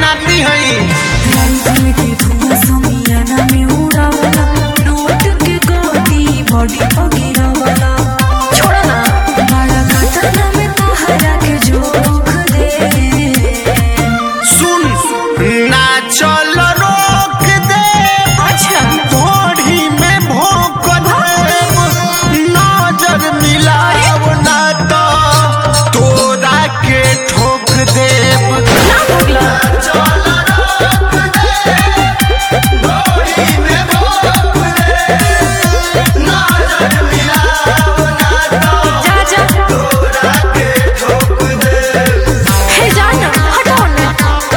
नाती हई राइफल के धुआं समियाना में उड़ावला, नोट के गोदी बॉडी पगिरा वाला। छोड़ा ना बड़ा घटना में तहरा के जोख दे। सुन ना चल रोक दे अच्छा थोड़ी में भोंक दे नजर मिलाव ना तो तोरा के ठोक दे ना भगला जा जा हे जाना हटाओ ना।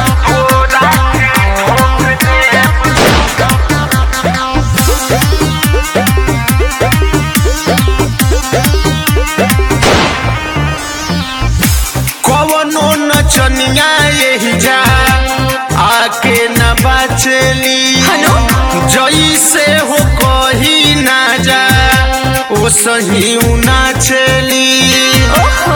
कवनो नचनिया यही जा आके न बचली हेलो? जैसे हो कही ना जा ओ सही नाचली ओहो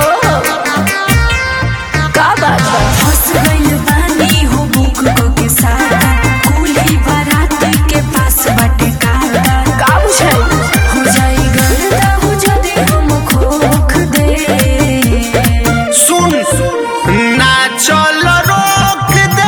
का बात बा? फंस गइल बानी हो बुक के साथ, कुली बारात के पास बाटे काला। का बुझाई हो जाई गलता हो जदे हम खोख दे। सुन ना चल रोक दे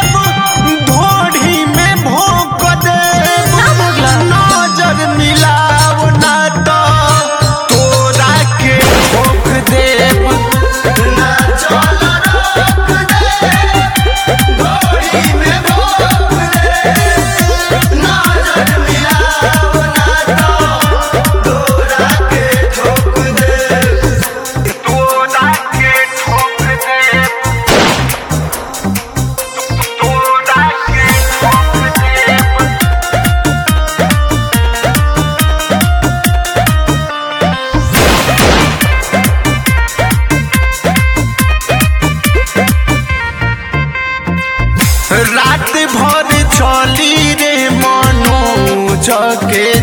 ढोढ़ी में भोंक दे ना भगला नजर मिलाव ना तो तोरा के ठोक दे ना चल रोक दे ढोढ़ी में भोंक दे नजर मिलाव ना तो तोरा के ठोक दे तोरा के ठोक दे तोरा के ठोक दे रात भर चली रे मनोज के